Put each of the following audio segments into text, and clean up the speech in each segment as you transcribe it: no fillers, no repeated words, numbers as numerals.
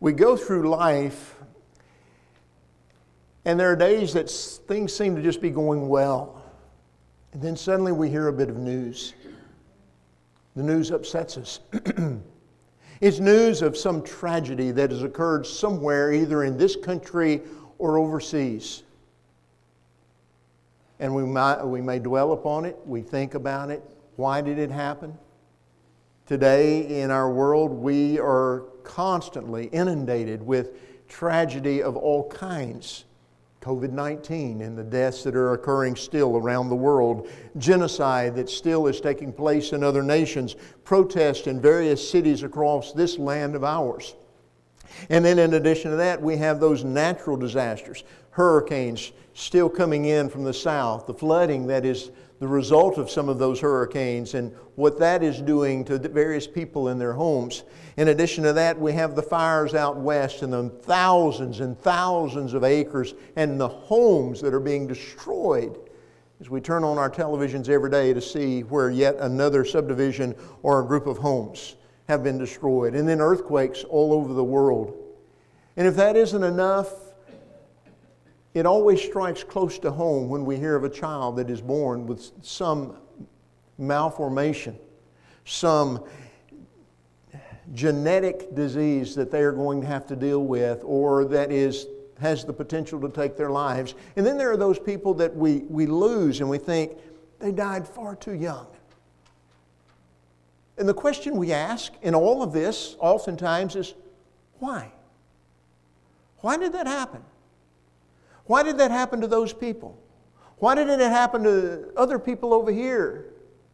We go through life, and there are days that things seem to just be going well. And then suddenly we hear a bit of news. The news upsets us. It's news of some tragedy that has occurred somewhere, either in this country or overseas. And we may dwell upon it, we think about it. Why did it happen? Today in our world, we are constantly inundated with tragedy of all kinds. COVID-19 and the deaths that are occurring still around the world. Genocide that still is taking place in other nations. Protests in various cities across this land of ours. And then in addition to that, we have those natural disasters. Hurricanes still coming in from the south. The flooding that is the result of some of those hurricanes and what that is doing to various people in their homes. In addition to that, we have the fires out west and the thousands and thousands of acres and the homes that are being destroyed as we turn on our televisions every day to see where yet another subdivision or a group of homes have been destroyed. And then earthquakes all over the world. And if that isn't enough, it always strikes close to home when we hear of a child that is born with some malformation, some genetic disease that they are going to have to deal with or that has the potential to take their lives. And then there are those people that we lose and we think they died far too young. And the question we ask in all of this oftentimes is, why? Why did that happen? Why did that happen to those people? Why didn't it happen to other people over here?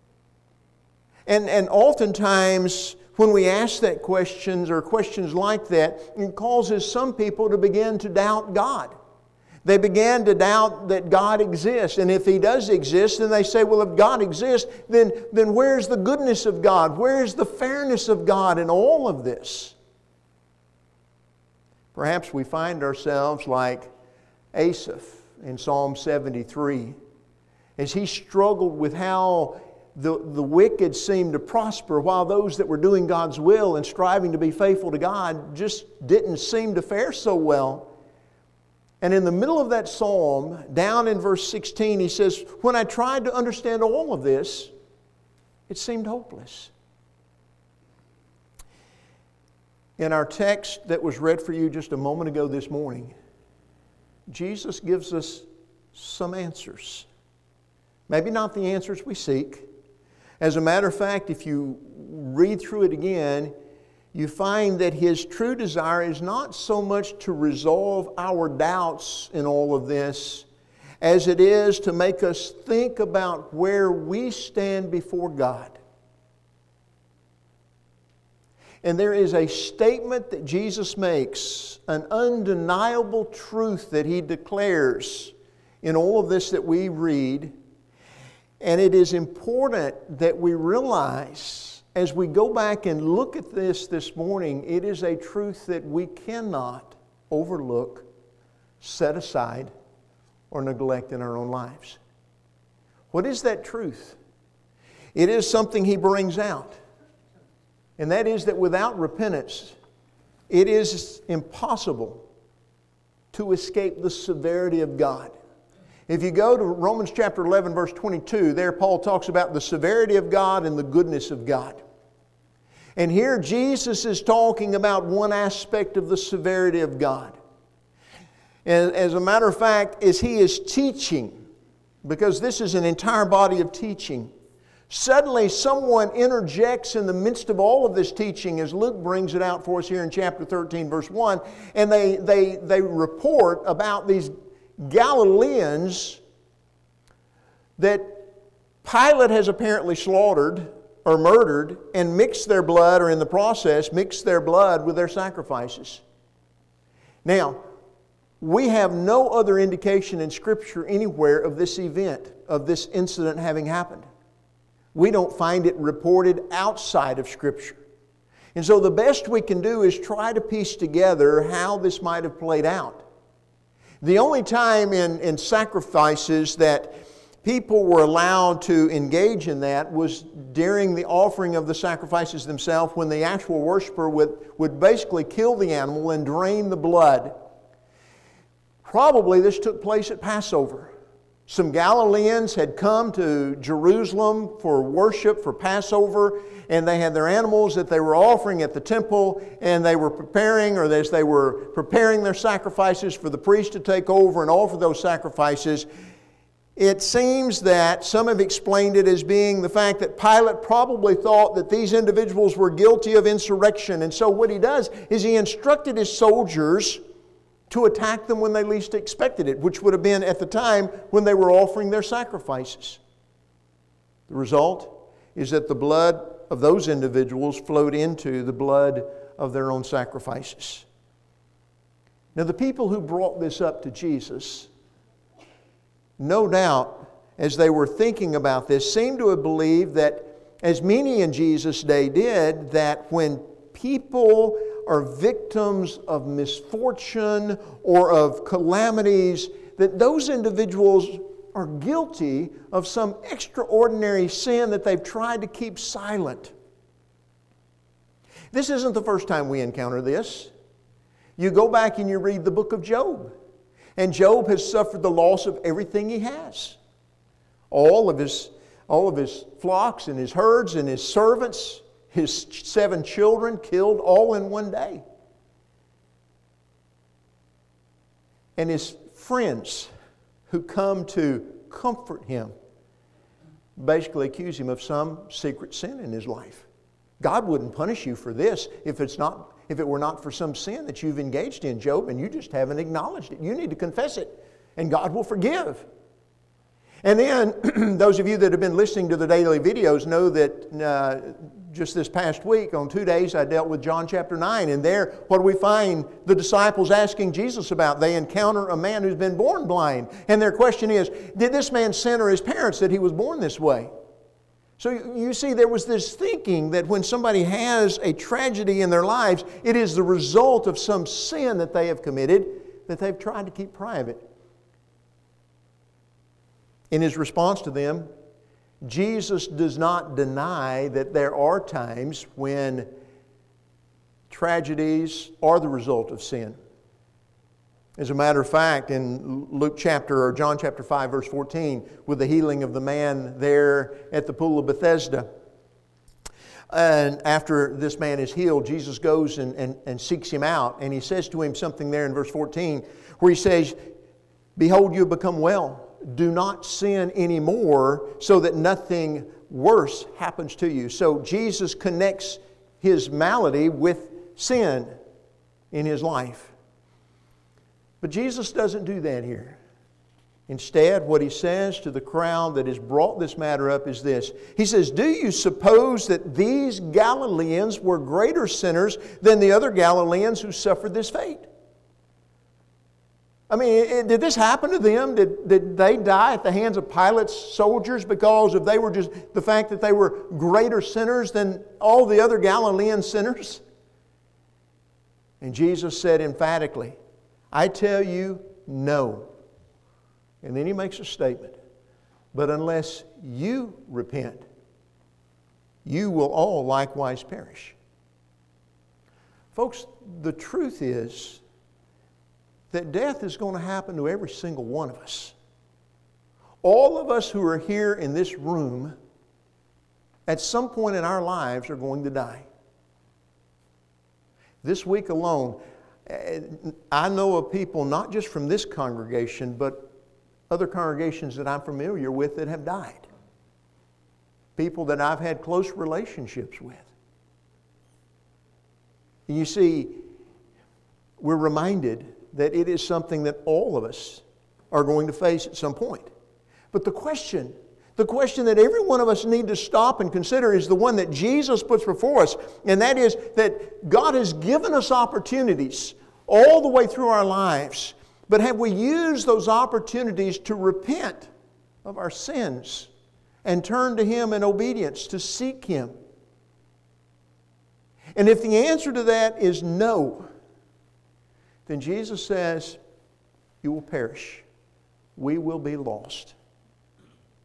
And oftentimes when we ask that questions or questions like that, it causes some people to begin to doubt God. They began to doubt that God exists. And if He does exist, then they say, well, if God exists, then where's the goodness of God? Where's the fairness of God in all of this? Perhaps we find ourselves like Asaph in Psalm 73, as he struggled with how the wicked seemed to prosper while those that were doing God's will and striving to be faithful to God just didn't seem to fare so well. And in the middle of that psalm, down in verse 16, he says, when I tried to understand all of this, it seemed hopeless. In our text that was read for you just a moment ago this morning, Jesus gives us some answers. Maybe not the answers we seek. As a matter of fact, if you read through it again, you find that His true desire is not so much to resolve our doubts in all of this as it is to make us think about where we stand before God. And there is a statement that Jesus makes, an undeniable truth that He declares in all of this that we read. And it is important that we realize as we go back and look at this morning, it is a truth that we cannot overlook, set aside, or neglect in our own lives. What is that truth? It is something He brings out. And that is that without repentance, it is impossible to escape the severity of God. If you go to Romans chapter 11, verse 22, there Paul talks about the severity of God and the goodness of God. And here Jesus is talking about one aspect of the severity of God. And as a matter of fact, as He is teaching, because this is an entire body of teaching, suddenly someone interjects in the midst of all of this teaching, as Luke brings it out for us here in chapter 13, verse 1, and they report about these Galileans that Pilate has apparently slaughtered or murdered and mixed their blood, or in the process mixed their blood with their sacrifices. Now, we have no other indication in Scripture anywhere of this event, of this incident having happened. We don't find it reported outside of Scripture. And so the best we can do is try to piece together how this might have played out. The only time in sacrifices that people were allowed to engage in that was during the offering of the sacrifices themselves, when the actual worshiper would basically kill the animal and drain the blood. Probably this took place at Passover. Some Galileans had come to Jerusalem for worship, for Passover, and they had their animals that they were offering at the temple, and they were preparing, or as they were preparing their sacrifices for the priest to take over and offer those sacrifices. It seems that some have explained it as being the fact that Pilate probably thought that these individuals were guilty of insurrection. And so what he does is he instructed his soldiers to attack them when they least expected it, which would have been at the time when they were offering their sacrifices. The result is that the blood of those individuals flowed into the blood of their own sacrifices. Now, the people who brought this up to Jesus, no doubt, as they were thinking about this, seem to have believed that, as many in Jesus' day did, that when people are victims of misfortune or of calamities, that those individuals are guilty of some extraordinary sin that they've tried to keep silent. This isn't the first time we encounter this. You go back and you read the book of Job. And Job has suffered the loss of everything he has. All of his flocks and his herds and his servants, his 7 children killed all in one day. And his friends who come to comfort him basically accuse him of some secret sin in his life. God wouldn't punish you for this if it were not for some sin that you've engaged in, Job, and you just haven't acknowledged it. You need to confess it, and God will forgive. And then, those of you that have been listening to the daily videos know that just this past week, on 2 days, I dealt with John chapter 9. And there, what do we find the disciples asking Jesus about? They encounter a man who's been born blind. And their question is, did this man sin or his parents that he was born this way? So you see, there was this thinking that when somebody has a tragedy in their lives, it is the result of some sin that they have committed that they've tried to keep private. In His response to them, Jesus does not deny that there are times when tragedies are the result of sin. As a matter of fact, in John chapter 5, verse 14, with the healing of the man there at the pool of Bethesda, and after this man is healed, Jesus goes and seeks him out, and He says to him something there in verse 14, where He says, "Behold, you have become well. Do not sin anymore, so that nothing worse happens to you." So Jesus connects his malady with sin in his life. But Jesus doesn't do that here. Instead, what He says to the crowd that has brought this matter up is this. He says, "Do you suppose that these Galileans were greater sinners than the other Galileans who suffered this fate?" I mean, did this happen to them? Did they die at the hands of Pilate's soldiers because of the fact that they were greater sinners than all the other Galilean sinners? And Jesus said emphatically, "I tell you, no." And then He makes a statement. "But unless you repent, you will all likewise perish." Folks, the truth is that death is going to happen to every single one of us. All of us who are here in this room, at some point in our lives, are going to die. This week alone, I know of people, not just from this congregation, but other congregations that I'm familiar with that have died. People that I've had close relationships with. And you see, we're reminded that it is something that all of us are going to face at some point. But the question that every one of us need to stop and consider is the one that Jesus puts before us, and that is that God has given us opportunities all the way through our lives, but have we used those opportunities to repent of our sins and turn to Him in obedience, to seek Him? And if the answer to that is no, then Jesus says, you will perish. We will be lost.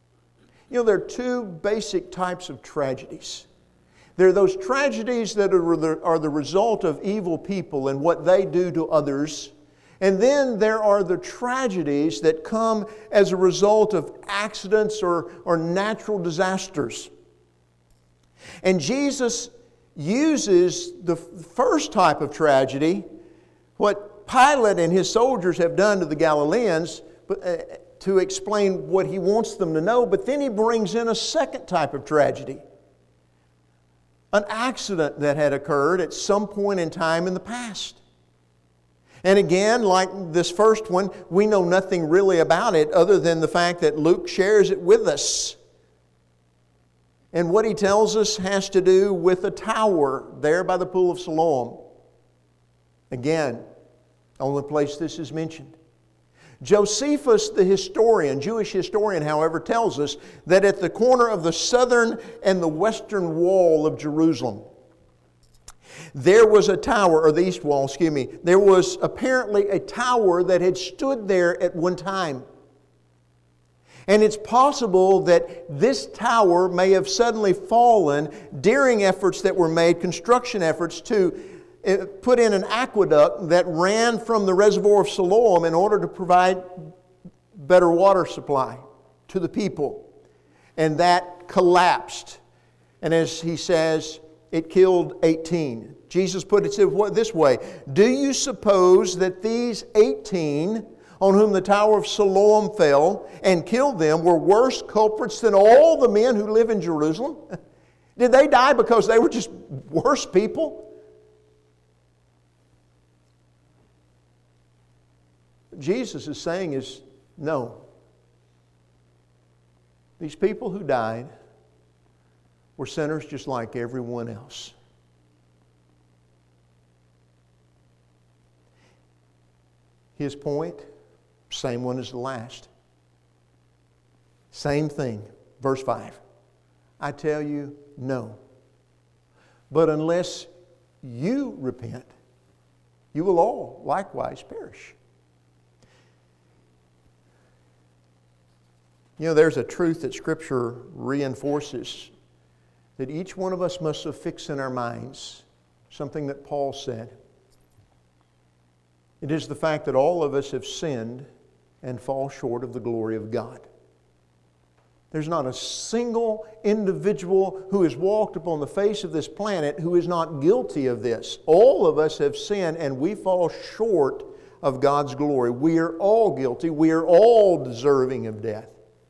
You know, there are two basic types of tragedies. There are those tragedies that are the result of evil people and what they do to others. And then there are the tragedies that come as a result of accidents or natural disasters. And Jesus uses the first type of tragedy, what Pilate and his soldiers have done to the Galileans, to explain what he wants them to know. But then he brings in a second type of tragedy. An accident that had occurred at some point in time in the past. And again, like this first one, we know nothing really about it other than the fact that Luke shares it with us. And what he tells us has to do with a tower there by the pool of Siloam. Again, only place this is mentioned. Josephus, the historian, Jewish historian, however, tells us that at the corner of the southern and the western wall of Jerusalem, there was a tower, or the east wall, excuse me, there was apparently a tower that had stood there at one time. And it's possible that this tower may have suddenly fallen during efforts that were made, construction efforts to put in an aqueduct that ran from the reservoir of Siloam in order to provide better water supply to the people. And that collapsed. And as he says, it killed 18. Jesus put it this way: do you suppose that these 18 on whom the tower of Siloam fell and killed them were worse culprits than all the men who live in Jerusalem? Did they die because they were just worse people? What Jesus is saying is, no. These people who died were sinners just like everyone else. His point, same one as the last. Same thing. Verse 5. I tell you, no. But unless you repent, you will all likewise perish. You know, there's a truth that Scripture reinforces, that each one of us must affix in our minds, something that Paul said. It is the fact that all of us have sinned and fall short of the glory of God. There's not a single individual who has walked upon the face of this planet who is not guilty of this. All of us have sinned and we fall short of God's glory. We are all guilty. We are all deserving of death.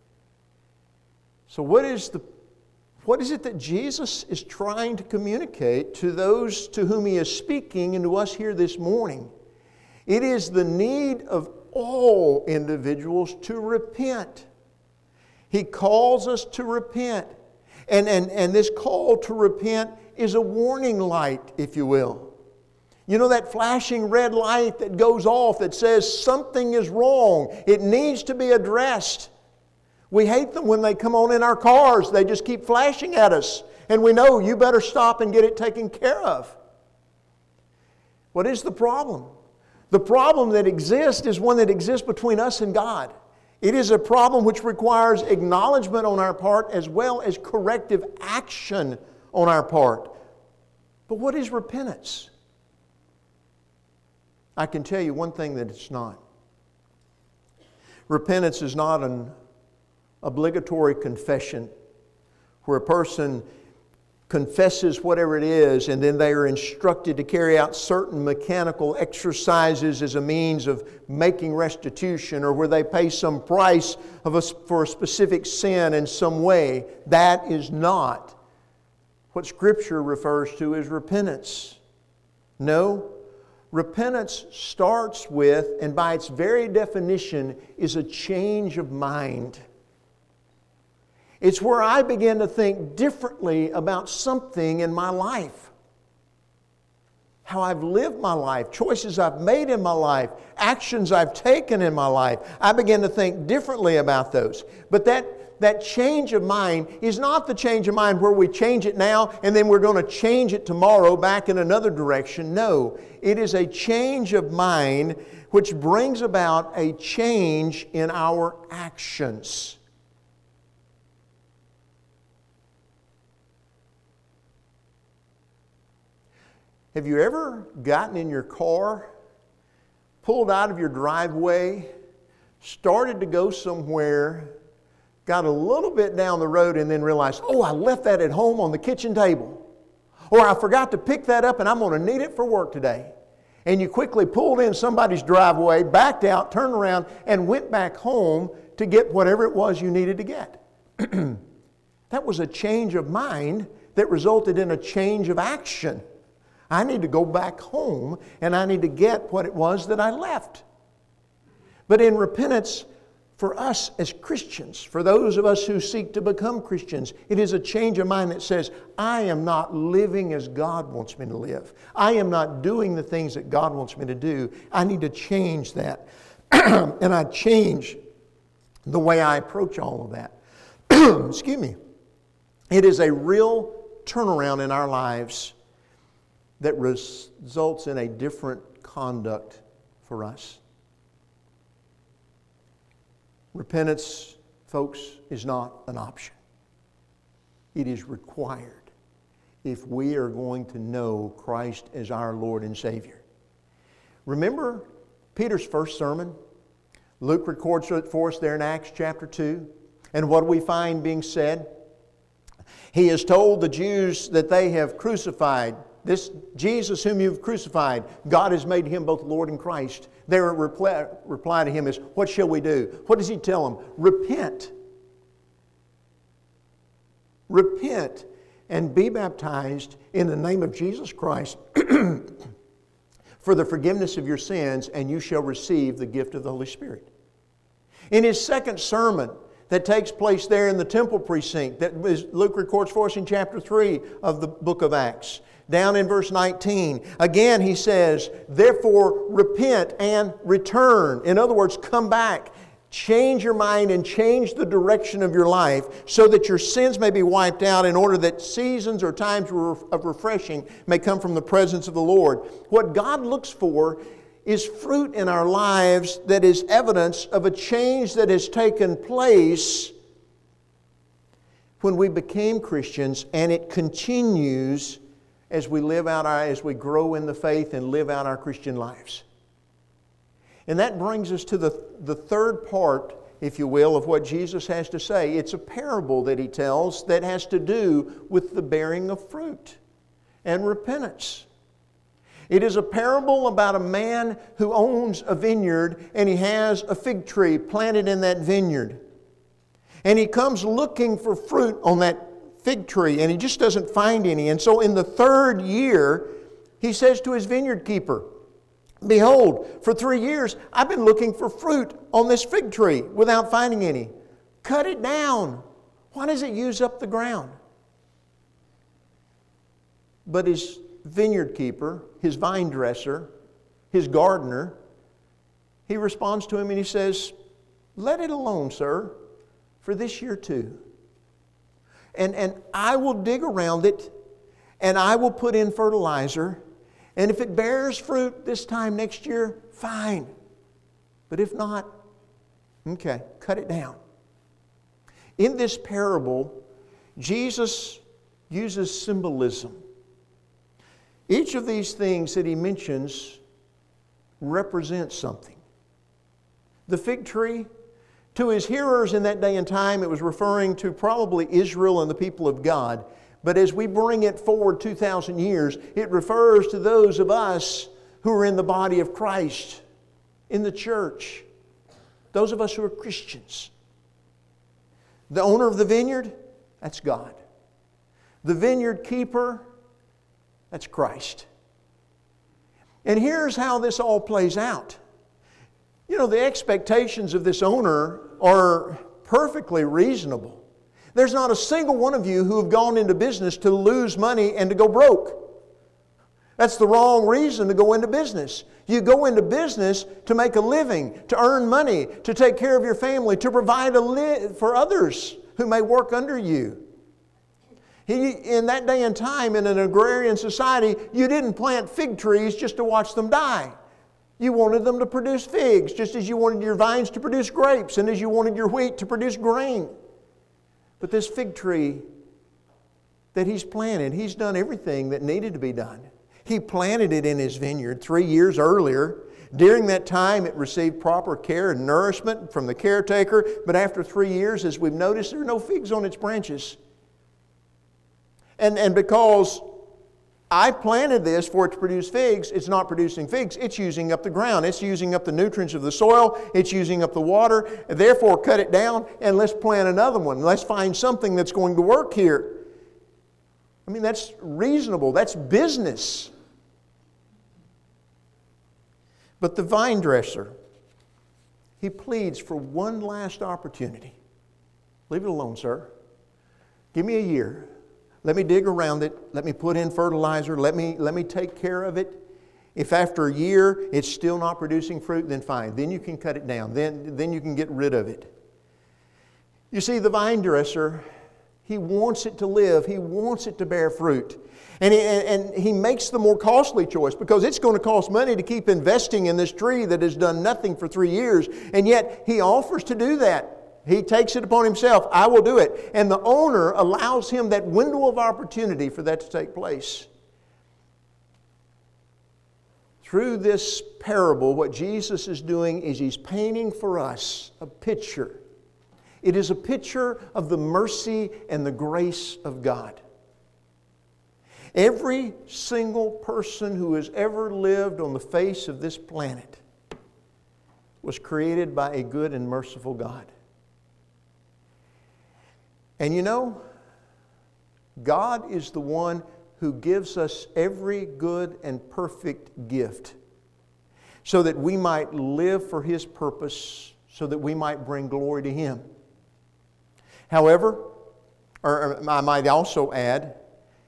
So what is it that Jesus is trying to communicate to those to whom He is speaking and to us here this morning? It is the need of all individuals to repent. He calls us to repent. And this call to repent is a warning light, if you will. You know that flashing red light that goes off that says something is wrong. It needs to be addressed. We hate them when they come on in our cars. They just keep flashing at us. And we know you better stop and get it taken care of. What is the problem? The problem that exists is one that exists between us and God. It is a problem which requires acknowledgement on our part as well as corrective action on our part. But what is repentance? I can tell you one thing that it's not. Repentance is not an obligatory confession where a person confesses whatever it is and then they are instructed to carry out certain mechanical exercises as a means of making restitution, or where they pay some price for a specific sin in some way. That is not what Scripture refers to as repentance. No, repentance starts with, and by its very definition, is a change of mind. It's where I begin to think differently about something in my life. How I've lived my life, choices I've made in my life, actions I've taken in my life. I begin to think differently about those. But that change of mind is not the change of mind where we change it now and then we're going to change it tomorrow back in another direction. No, it is a change of mind which brings about a change in our actions. Have you ever gotten in your car, pulled out of your driveway, started to go somewhere, got a little bit down the road and then realized, oh, I left that at home on the kitchen table. Or I forgot to pick that up and I'm going to need it for work today. And you quickly pulled in somebody's driveway, backed out, turned around, and went back home to get whatever it was you needed to get. That was a change of mind that resulted in a change of action. I need to go back home and I need to get what it was that I left. But in repentance, for us as Christians, for those of us who seek to become Christians, it is a change of mind that says, I am not living as God wants me to live. I am not doing the things that God wants me to do. I need to change that. And I change the way I approach all of that. Excuse me. It is a real turnaround in our lives that results in a different conduct for us. Repentance, folks, is not an option. It is required if we are going to know Christ as our Lord and Savior. Remember Peter's first sermon? Luke records it for us there in Acts chapter 2. And what do we find being said? He has told the Jews that they have crucified this Jesus whom you've crucified. God has made Him both Lord and Christ. Their reply to Him is, what shall we do? What does He tell them? Repent. Repent and be baptized in the name of Jesus Christ for the forgiveness of your sins, and you shall receive the gift of the Holy Spirit. In His second sermon that takes place there in the temple precinct, that Luke records for us in chapter 3 of the book of Acts, down in verse 19, again He says, therefore repent and return. In other words, come back. Change your mind and change the direction of your life so that your sins may be wiped out in order that seasons or times of refreshing may come from the presence of the Lord. What God looks for is fruit in our lives that is evidence of a change that has taken place when we became Christians, and it continues as we as we grow in the faith and live out our Christian lives. And that brings us to the third part, if you will, of what Jesus has to say. It's a parable that He tells that has to do with the bearing of fruit and repentance. It is a parable about a man who owns a vineyard, and he has a fig tree planted in that vineyard. And he comes looking for fruit on that fig tree, and he just doesn't find any. And so in the third year, he says to his vineyard keeper, behold, for 3 years I've been looking for fruit on this fig tree without finding any. Cut it down. Why does it use up the ground? But his vineyard keeper, his vine dresser, his gardener, he responds to him and he says, let it alone, sir, for this year too. And I will dig around it, and I will put in fertilizer, and if it bears fruit this time next year, fine. But if not, okay, cut it down. In this parable, Jesus uses symbolism. Each of these things that He mentions represents something. The fig tree, to His hearers in that day and time, it was referring to probably Israel and the people of God. But as we bring it forward 2,000 years, it refers to those of us who are in the body of Christ, in the church. Those of us who are Christians. The owner of the vineyard, that's God. The vineyard keeper, that's Christ. And here's how this all plays out. You know, the expectations of this owner are perfectly reasonable. There's not a single one of you who have gone into business to lose money and to go broke. That's the wrong reason to go into business. You go into business to make a living, to earn money, to take care of your family, to provide for others who may work under you. In that day and time, in an agrarian society, you didn't plant fig trees just to watch them die. You wanted them to produce figs, just as you wanted your vines to produce grapes, and as you wanted your wheat to produce grain. But this fig tree that He's planted, He's done everything that needed to be done. He planted it in his vineyard 3 years earlier. During that time, it received proper care and nourishment from the caretaker. But after 3 years, as we've noticed, there are no figs on its branches. And because I planted this for it to produce figs, it's not producing figs. It's using up the ground. It's using up the nutrients of the soil. It's using up the water. Therefore, cut it down and let's plant another one. Let's find something that's going to work here. I mean, that's reasonable. That's business. But the vine dresser, he pleads for one last opportunity. Leave it alone, sir. Give me a year. Let me dig around it. Let me put in fertilizer. Let me take care of it. If after a year it's still not producing fruit, then fine. Then you can cut it down. Then you can get rid of it. You see, the vine dresser, he wants it to live. He wants it to bear fruit. And he makes the more costly choice because it's going to cost money to keep investing in this tree that has done nothing for 3 years. And yet he offers to do that. He takes it upon himself. I will do it. And the owner allows him that window of opportunity for that to take place. Through this parable, what Jesus is doing is He's painting for us a picture. It is a picture of the mercy and the grace of God. Every single person who has ever lived on the face of this planet was created by a good and merciful God. And you know, God is the one who gives us every good and perfect gift so that we might live for His purpose, so that we might bring glory to Him. However, or I might also add,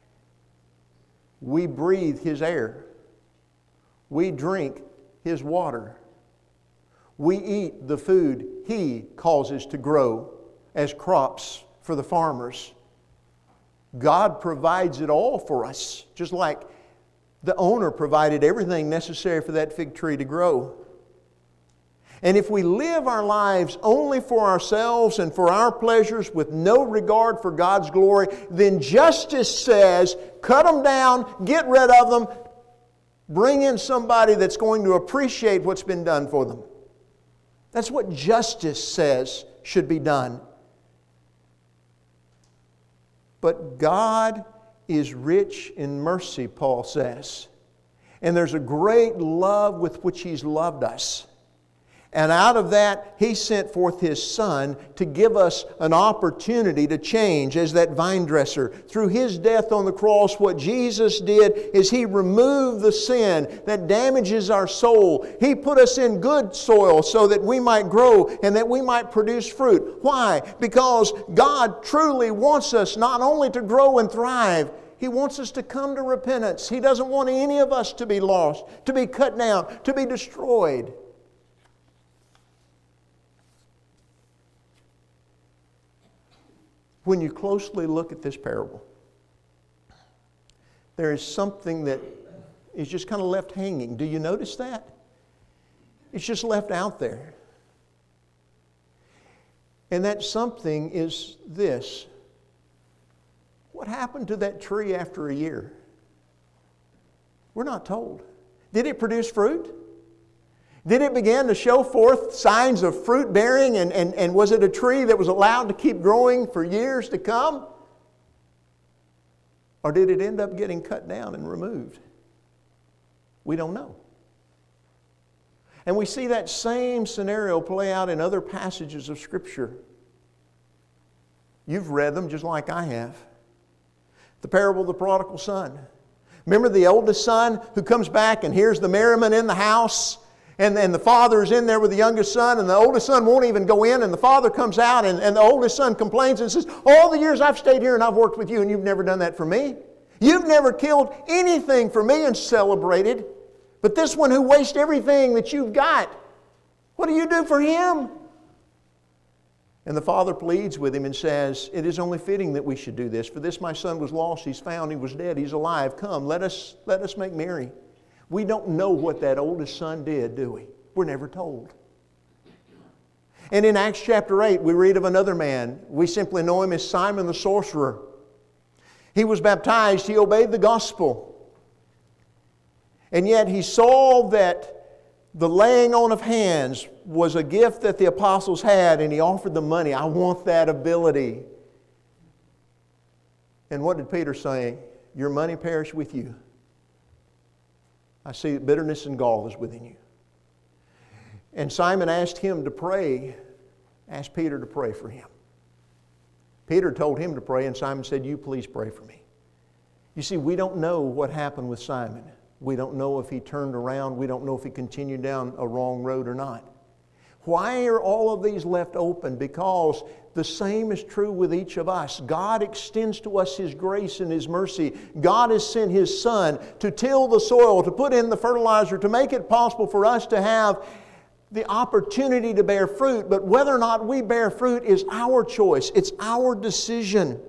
we breathe His air. We drink His water. We eat the food He causes to grow as crops for the farmers. God provides it all for us, just like the owner provided everything necessary for that fig tree to grow. And if we live our lives only for ourselves and for our pleasures with no regard for God's glory, then justice says, cut them down, get rid of them, bring in somebody that's going to appreciate what's been done for them. That's what justice says should be done. But God is rich in mercy, Paul says. And there's a great love with which He's loved us. And out of that, He sent forth His Son to give us an opportunity to change as that vine dresser. Through His death on the cross, what Jesus did is He removed the sin that damages our soul. He put us in good soil so that we might grow and that we might produce fruit. Why? Because God truly wants us not only to grow and thrive, He wants us to come to repentance. He doesn't want any of us to be lost, to be cut down, to be destroyed. When you closely look at this parable, there is something that is just kind of left hanging. Do you notice that? It's just left out there. And that something is this. What happened to that tree after a year? We're not told. Did it produce fruit? Did it begin to show forth signs of fruit bearing and was it a tree that was allowed to keep growing for years to come? Or did it end up getting cut down and removed? We don't know. And we see that same scenario play out in other passages of Scripture. You've read them just like I have. The parable of the prodigal son. Remember the oldest son who comes back and hears the merriment in the house? And the father is in there with the youngest son, and the oldest son won't even go in, and the father comes out, and the oldest son complains and says, all the years I've stayed here and I've worked with you, and you've never done that for me. You've never killed anything for me and celebrated. But this one who wastes everything that you've got, what do you do for him? And the father pleads with him and says, it is only fitting that we should do this. For this my son was lost, he's found, he was dead, he's alive. Come, let us make merry. We don't know what that oldest son did, do we? We're never told. And in Acts chapter 8, we read of another man. We simply know him as Simon the sorcerer. He was baptized. He obeyed the gospel. And yet he saw that the laying on of hands was a gift that the apostles had, and he offered them money. I want that ability. And what did Peter say? Your money perish with you. I see that bitterness and gall is within you. And Simon asked him to pray, asked Peter to pray for him. Peter told him to pray, and Simon said, you please pray for me. You see, we don't know what happened with Simon. We don't know if he turned around. We don't know if he continued down a wrong road or not. Why are all of these left open? Because the same is true with each of us. God extends to us His grace and His mercy. God has sent His Son to till the soil, to put in the fertilizer, to make it possible for us to have the opportunity to bear fruit. But whether or not we bear fruit is our choice. It's our decision.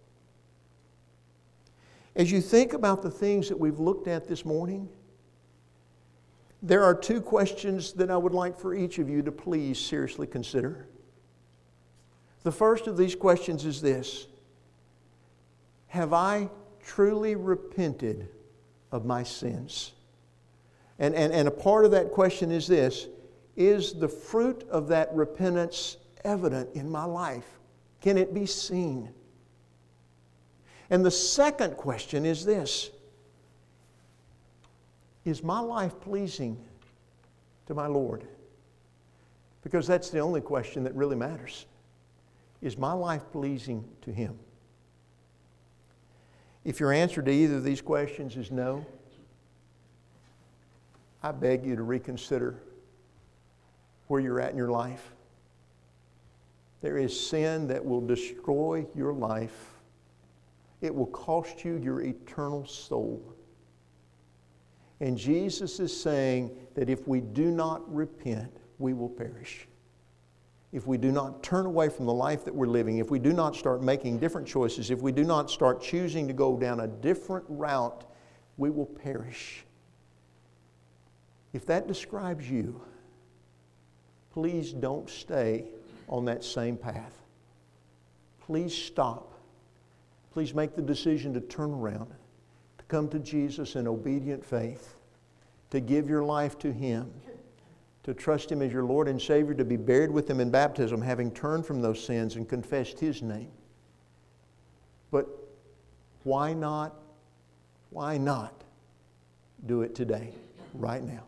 As you think about the things that we've looked at this morning, there are two questions that I would like for each of you to please seriously consider. The first of these questions is this: have I truly repented of my sins? And a part of that question is this: is the fruit of that repentance evident in my life? Can it be seen? And the second question is this: is my life pleasing to my Lord? Because that's the only question that really matters. Is my life pleasing to Him? If your answer to either of these questions is no, I beg you to reconsider where you're at in your life. There is sin that will destroy your life. It will cost you your eternal soul. And Jesus is saying that if we do not repent, we will perish. If we do not turn away from the life that we're living, if we do not start making different choices, if we do not start choosing to go down a different route, we will perish. If that describes you, please don't stay on that same path. Please stop. Please make the decision to turn around, to come to Jesus in obedient faith, to give your life to Him, to trust Him as your Lord and Savior, to be buried with Him in baptism, having turned from those sins and confessed His name. But why not do it today, right now?